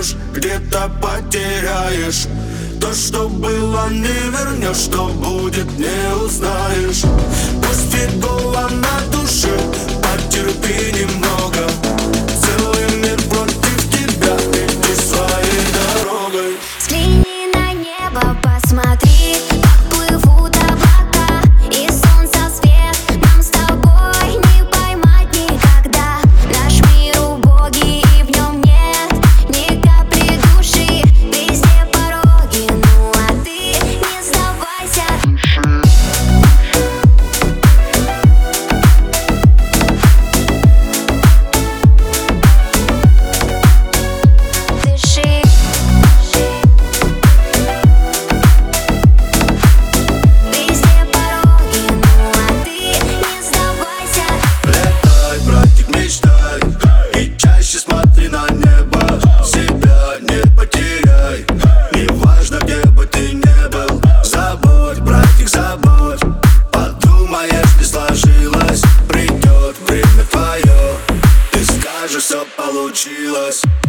придешь, где-то потеряешь. То, что было, не вернешь, что будет, не узнаешь. Пусть фигово на душе, потерпи немного. Целый мир против тебя, иди своей дорогой. Взгляни на небо, посмотри, как плывут облака, и солнца свет нам с тобой не поймать никогда. Наш мир убогий, и в нем нет ни капли души. Везде пороги, ну а ты не сдавайся. Дыши. Везде пороги, ну а ты не сдавайся. Летай, братик, мечтай, и чаще смотри на небо. Себя не потеряй, неважно, где бы ты не был. Забудь, братик, забудь, подумаешь, не сложилось. Придет время твое, ты скажешь, все получилось.